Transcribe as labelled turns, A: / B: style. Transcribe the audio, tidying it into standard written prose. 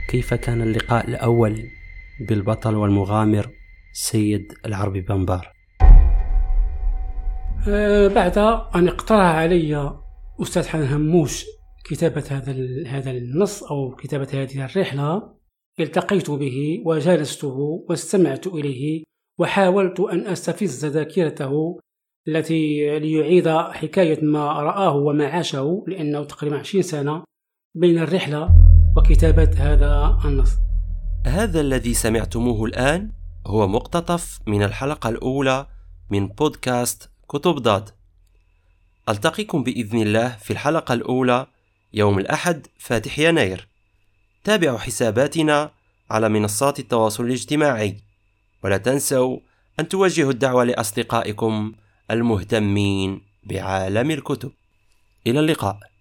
A: كيف كان اللقاء الأول بالبطل والمغامر سيد العربي بنبار؟
B: بعد أن اقترح علي أستاذ حنان هموش كتابة هذا النص أو كتابة هذه الرحلة، التقيت به وجالسته واستمعت إليه وحاولت أن أستفز ذاكرته التي ليعيد حكاية ما رآه وما عاشه، لأنه تقريبا 20 سنة بين الرحلة وكتابة هذا النص.
A: هذا الذي سمعتموه الآن هو مقتطف من الحلقة الأولى من بودكاست كتب ضاد. ألتقيكم بإذن الله في الحلقة الأولى يوم الأحد فاتح يناير. تابعوا حساباتنا على منصات التواصل الاجتماعي، ولا تنسوا أن توجهوا الدعوة لأصدقائكم المهتمين بعالم الكتب. إلى اللقاء.